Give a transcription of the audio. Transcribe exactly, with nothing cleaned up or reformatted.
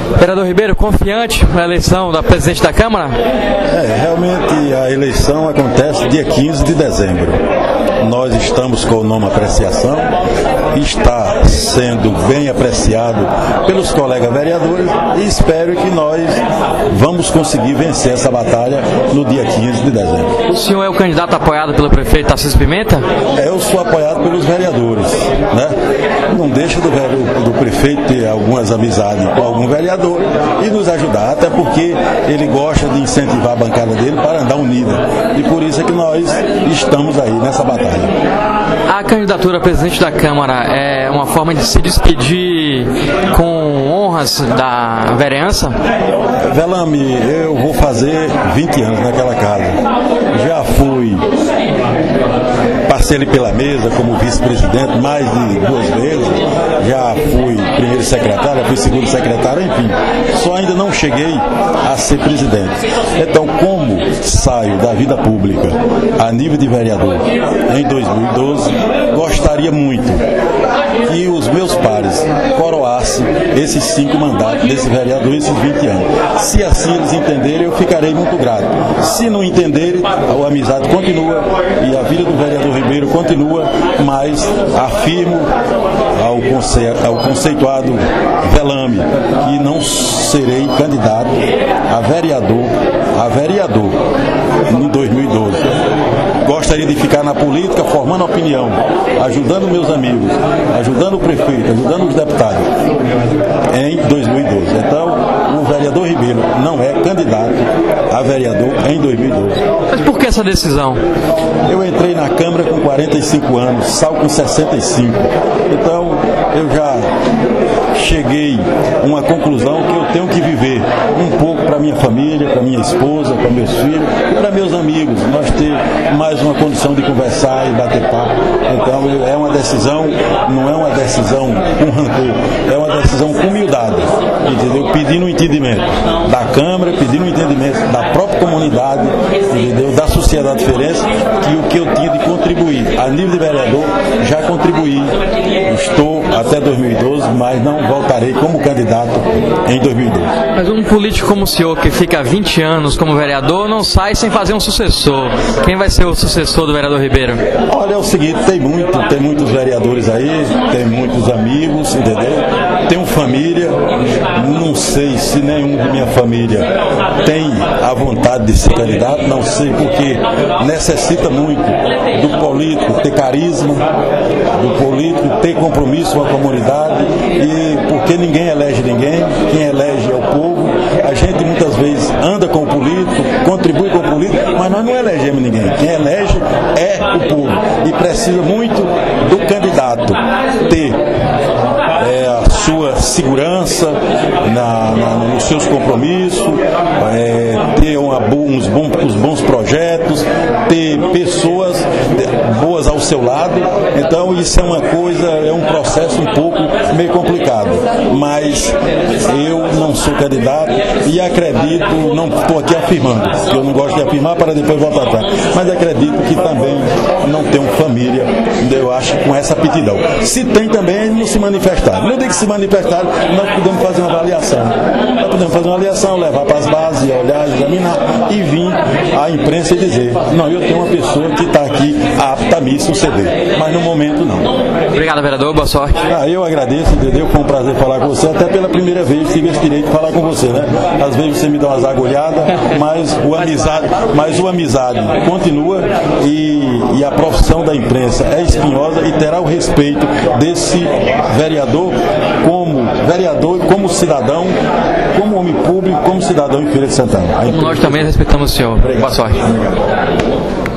Vereador Ribeiro, confiante na eleição da presidente da Câmara? É, realmente a eleição acontece dia quinze de dezembro. Nós estamos com o nome apreciação, está sendo bem apreciado pelos colegas vereadores e espero que nós vamos conseguir vencer essa batalha no dia quinze de dezembro. O senhor é o candidato apoiado pelo prefeito Tarcísio Pimenta? É, eu sou apoiado pelos vereadores, né? Não deixa do, do prefeito ter algumas amizades com algum vereador e nos ajudar, até porque ele gosta de incentivar a bancada dele para andar unida. E por isso é que nós estamos aí nessa batalha. A candidatura a presidente da Câmara é uma forma de se despedir com honras da vereança? Velame, eu vou fazer vinte anos naquela casa. Já fui, passei ali pela mesa como vice-presidente mais de duas vezes. Já fui primeiro secretário, fui segundo secretário, enfim. Só ainda não cheguei a ser presidente. Então, como saio da vida pública a nível de vereador em dois mil e doze, gostaria muito que os meus pares coroassem esses cinco mandatos desse vereador, esses vinte anos. Se assim eles entenderem, eu ficarei muito grato. Se não entenderem, a amizade continua e a vida do vereador Ribeiro continua, mas afirmo ao, conce... ao conceituado Velame que não serei candidato a vereador, a vereador em dois mil e doze. Gostaria de ficar na política formando opinião, ajudando meus amigos, ajudando o prefeito, ajudando os deputados em dois mil e doze. Então, o vereador Ribeiro não é candidato a vereador em dois mil e doze. Mas por que essa decisão? Eu entrei na Câmara com quarenta e cinco anos, saio com sessenta e cinco. Então, eu já cheguei a uma conclusão que eu tenho que viver um pouco para minha família, para minha esposa, para meus filhos e para meus amigos. Nós ter mais uma condição de conversar e bater papo. Então é uma decisão, não é uma decisão com rancor, é uma decisão com humildade, entendeu? Pedindo um entendimento da Câmara, pedindo um entendimento da própria comunidade, entendeu? Da sociedade feirense, que o que eu tinha de contribuir a nível de vereador, já contribuí. Estou até dois mil e doze, mas não voltarei como candidato em dois mil e doze. Mas um político como o senhor, que fica há vinte anos como vereador, não sai sem fazer um sucessor. Quem vai ser o sucessor do vereador Ribeiro? Olha, é o seguinte, tem muito, tem muitos vereadores aí, tem muitos amigos, entendeu? Tenho família, não sei se nenhum de minha família tem a vontade de ser candidato, não sei, porque necessita muito do político ter carisma, do político ter compromisso com a comunidade, e porque ninguém elege ninguém, quem elege é o povo. A gente muitas vezes anda com o político, contribui com o político, mas nós não elegemos ninguém. Quem elege é o povo e precisa muito do candidato ter é, a sua segurança na, na, nos seus compromissos, é, ter uma, uns, bons, uns bons projetos, ter pessoas boas ao seu lado. Então isso é uma coisa, é um processo um pouco meio complicado, mas eu não sou candidato e acredito, não estou aqui afirmando, que eu não gosto de afirmar para depois voltar atrás, mas acredito que também não tenho família, eu acho, com essa aptidão. Se tem também, não se manifestar. Não digo que se manifestar, nós podemos fazer uma avaliação. Nós podemos fazer uma avaliação, levar para as bases, olhar, examinar e vir à imprensa e dizer, não, eu tenho uma pessoa que está aqui apta a me suceder, mas no momento não. Obrigado, vereador, boa sorte. Ah, eu agradeço, entendeu? Foi um prazer falar com você, até pela primeira vez tive esse direito de falar com você, né? Às vezes você me dá umas agulhadas, mas o amizade, mas o amizade continua e, e a profissão da imprensa é espinhosa e terá o respeito desse vereador como vereador, como cidadão, como homem público, como cidadão em Feira de Santana. Como nós também respeitamos o senhor. Obrigado. Boa sorte. Obrigado.